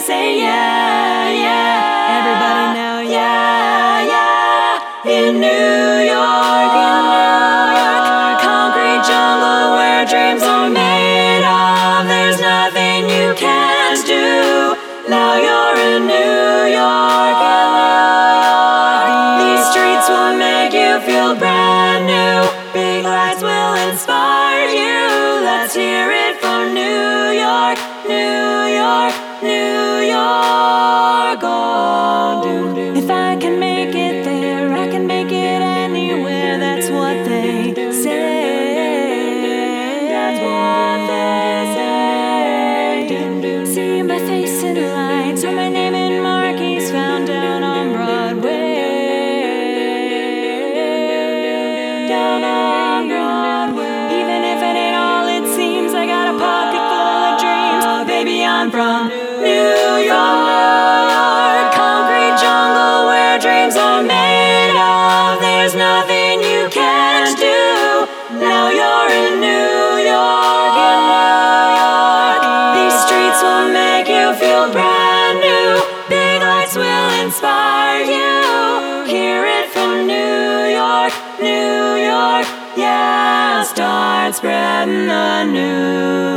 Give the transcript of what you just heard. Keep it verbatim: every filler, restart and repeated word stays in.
say yeah, yeah. Everybody now, yeah, yeah. In New York, in New York, concrete jungle where dreams are made of. There's nothing you can't do. Now you're in New York, in New York. These streets will make you feel brand new. Big lights will inspire you. Let's hear it for New York, New York, New York. Oh, do, do. If I can make it there, I can make it anywhere. That's what they say. That's what they say. See my face in lights, or my name in marquees found down on Broadway. Down on Broadway. Even if it ain't all it seems, I got a pocket full of dreams. Baby, I'm from New York, concrete jungle where dreams are made of. There's nothing you can't do. Now you're in New York, in New York. These streets will make you feel brand new. Big lights will inspire you. Hear it from New York, New York. Yeah, start spreading the news.